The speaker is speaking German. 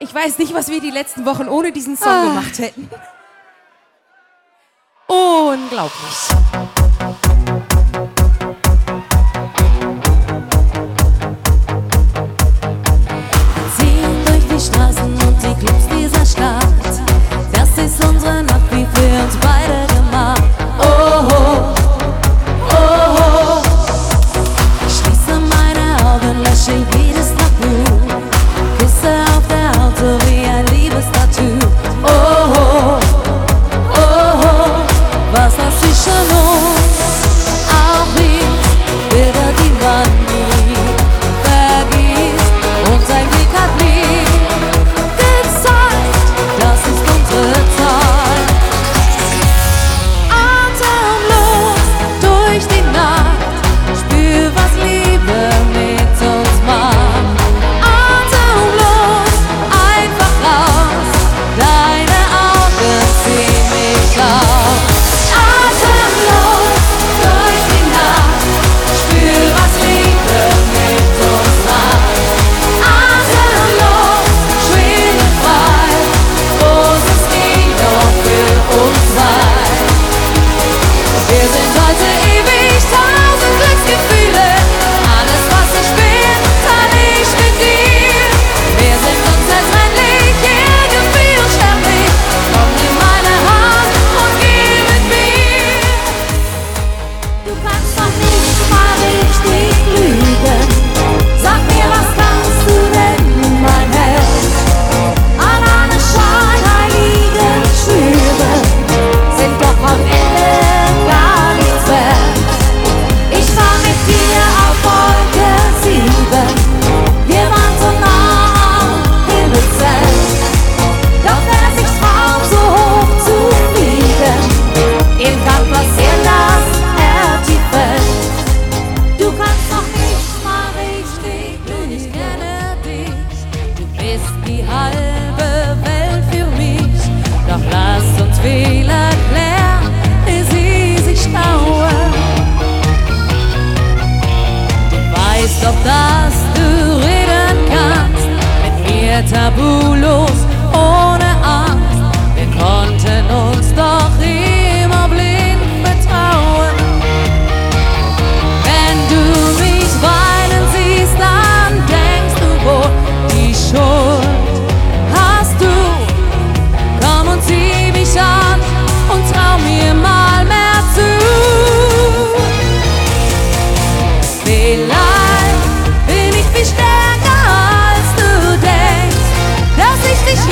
Ich weiß nicht, was wir die letzten Wochen ohne diesen Song gemacht hätten. Unglaublich. Wir ziehen durch die Straßen und die Clubs dieser Stadt. Das ist unsere Nacht, wie für uns beide gemacht. Oh, oh, oh, oh. Ich schließe meine Augen, lösche jedes Tabu. Küsse auf der Haut, so wie ein Liebestattoo. Oh, oh, oh, oh. Was das zwischen uns auch liegt, bildet die Wand nie vergisst. Und sein Blick hat nie gezeigt, das ist unsere Zeit. Atemlos durch die Nacht, spür, was Liebe mit uns macht. Atemlos, einfach raus, deine Augen ziehen mich auf. Atemlos durch die Nacht, spür, was Liebe mit uns macht. Atemlos, schwindelfrei, großes Kino für uns zwei. Wir sind heute ewig, 1000 Glücksgefühle. Alles, was ich bin, teile ich mit dir. Wir sind unzertrennlich, irgendwie unsterblich. Komm, nimm meine Hand und geh mit mir. Du kannst doch nicht mal richtig lügen. Sag mir, was kannst du denn, mein Held? An eine scheinheiligen Schwüre sind doch am Ende gar nichts wert. Ich war mit dir auf Wolke 7. Wir waren so nah am Himmelszelt. Doch wer sich traut, so hoch zu fliegen, ihm kann passieren, dass er tief fällt. Du kannst noch nicht mal richtig lügen. Ich kenne dich, du bist die halbe Welt für mich. Doch lass uns Fehler klären, ehe sie sich stauen. Du weißt doch, dass du reden kannst, mit mir tabulos, ohne Angst. Wir konnten uns doch immer blind vertrauen. Wenn du mich weinen siehst, dann denkst du wohl, die Schuld hast du. Komm und zieh mich an und trau mir mal mehr zu. Vielleicht bin ich viel stärker als du denkst, dass ich dich